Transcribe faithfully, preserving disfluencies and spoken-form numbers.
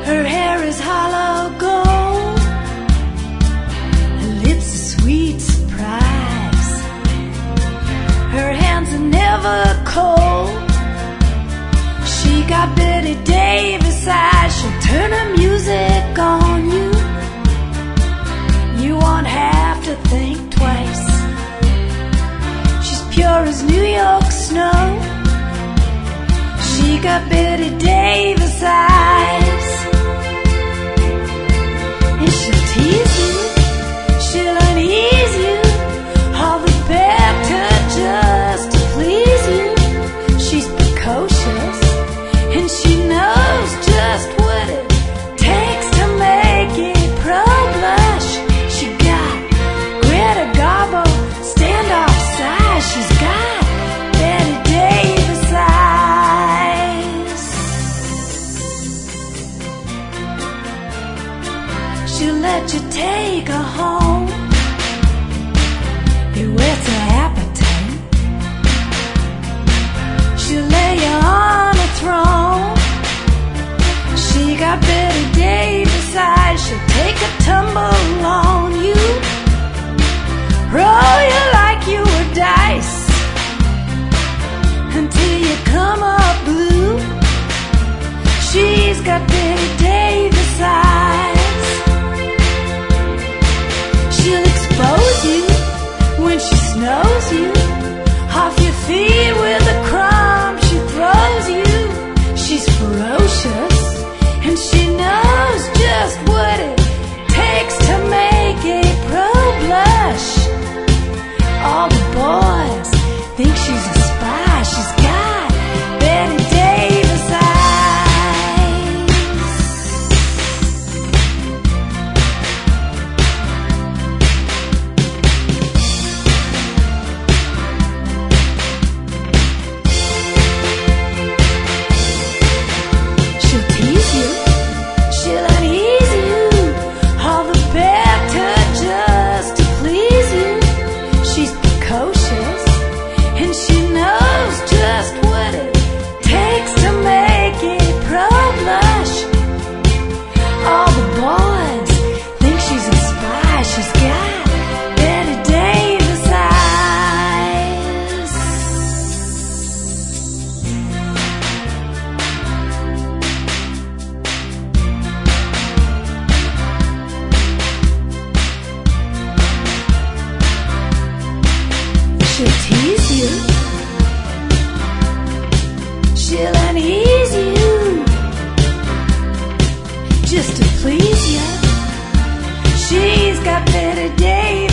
Her hair is hollow gold, her lips a sweet surprise, her hands are never cold. She got Betty Davis eyes, she'll turn her music on you. You won't have to think twice. She's pure as New York snow. She got Betty Davis eyes. And she'll tease you, she'll unease you, all the better just to please you. She's precocious, and she knows just what it takes to make it pro-blush. She got Greta Garbo standoff size. She's got Betty Davis eyes. She'll let you take her home. It whets her appetite. She'll lay you on a throne. She got Betty Davis eyes. She'll take a tumble on you, roll you like you were dice, until you come up blue. She's got Betty Davis eyes. She'll expose you when she snows you, off your feet with a crumb she throws you. She's ferocious, and she knows just what it takes to make a pro blush. All the boys think she's a spy. She's got Betty Davis eyes. She'll tease you, she'll unease you, all the better just to please you. She's precocious, and she knows just what it takes to make it pro-blush. All the boys think she's a spy. She's got Betty Davis eyes. She'll tease you, she'll unease you, just to please you. She's got Betty Davis